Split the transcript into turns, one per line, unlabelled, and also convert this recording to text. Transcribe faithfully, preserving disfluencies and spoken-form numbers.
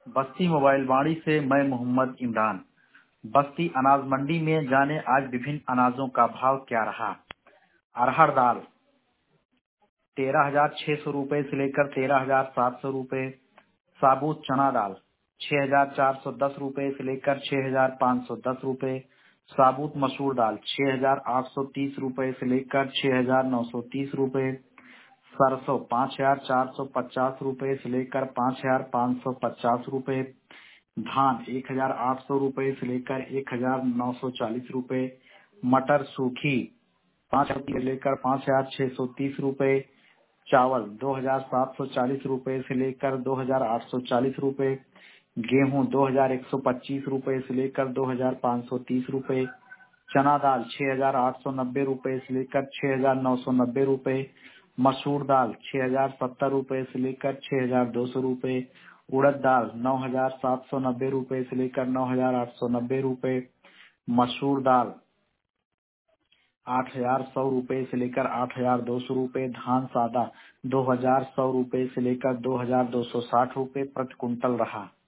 बस्ती mobile वाणी से मैं मोहम्मद इमरान। बस्ती अनाज मंडी में जाने आज विभिन्न अनाजों का भाव क्या रहा। अरहर दाल तेरह हजार छह सौ रूपये से लेकर तेरह हजार सात सौ रूपये। साबुत चना दाल छह हजार चार सौ दस रूपये से लेकर छह हजार पाँच सौ दस रूपये। साबुत मसूर दाल छह हजार आठ सौ तीस रूपये से लेकर छह हजार नौ सौ तीस रूपये। सरसों पाँच हजार चार सौ पचास रूपये से लेकर पाँच हजार पाँच सौ पचास रूपये। धान एक हजार आठ सौ रूपये से लेकर एक हजार नौ सौ चालीस रूपये। मटर सूखी पाँच हजार से लेकर पाँच हजार छह सौ तीस रूपये। चावल दो हजार सात सौ चालीस रूपये से लेकर दो हजार आठ सौ चालीस रूपये। गेहूं दो हजार एक सौ पच्चीस रूपये से लेकर दो हजार पाँच सौ तीस रूपये। चना दाल छह हजार आठ सौ नब्बे रूपये से लेकर छह हजार नौ सौ नब्बे रूपये। मसूर दाल छह हजार सत्तर रूपये से लेकर छह हजार दो सौ रूपये। उड़द दाल नौ हजार सात सौ नब्बे रूपये से लेकर नौ हजार आठ सौ नब्बे रूपये। मसूर दाल आठ हजार सौ रूपये से लेकर आठ हजार दो सौ रूपये। धान सादा दो हजार सौ रूपये से लेकर दो हजार दो सौ साठ रूपये प्रति कुंटल रहा।